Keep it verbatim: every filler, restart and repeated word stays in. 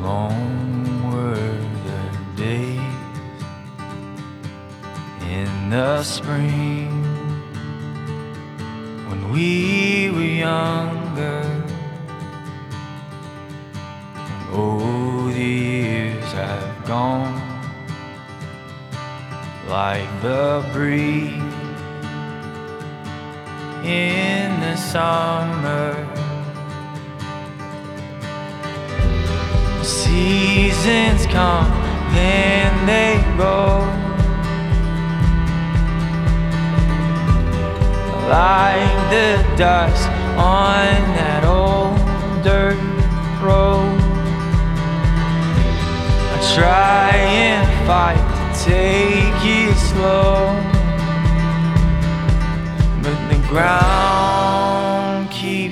long were the days in the spring when we were younger. Oh, the years have gone like the breeze in the summer. Seasons come, then they go, like the dust on that old dirt road. I try and fight to take it slow, but the ground